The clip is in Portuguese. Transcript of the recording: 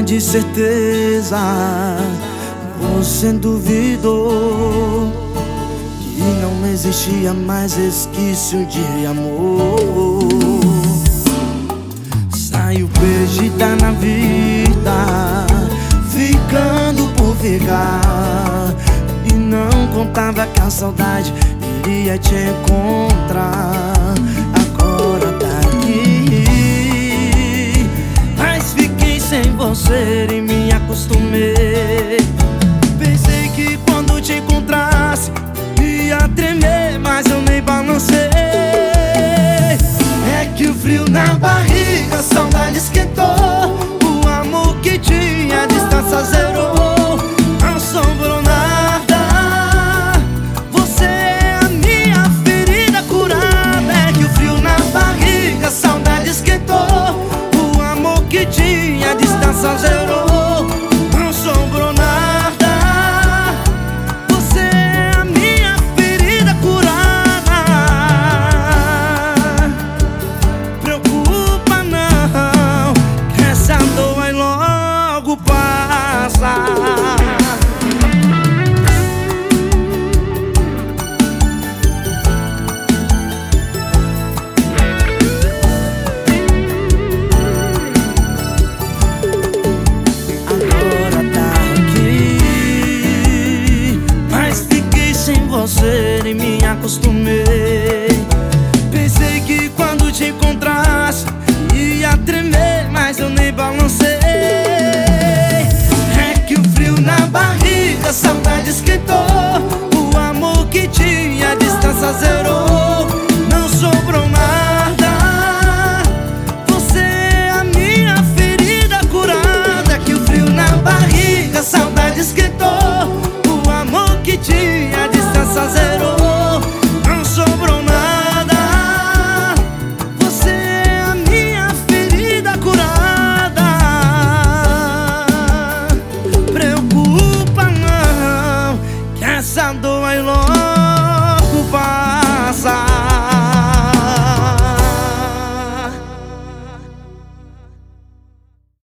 de certeza você duvidou que não existia mais resquício de amor. Saiu perdida na vida, ficando por ficar, e não contava que a saudade iria te encontrar. Agora tá aqui, mas fiquei sem você e me acostumei. Pensei que quando te encontrasse ia tremer, mas eu nem balancei. É que o frio na barriga, a saudade esquentou, o amor que tinha, a distância zerou. Não sobrou nada, você é a minha ferida curada. É que o frio na barriga, a saudade esquentou, o amor que tinha, a distância zerou. Não sobrou nada, você é a minha ferida curada. Preocupa não, que essa dor vai logo passar. Você e me acostumei.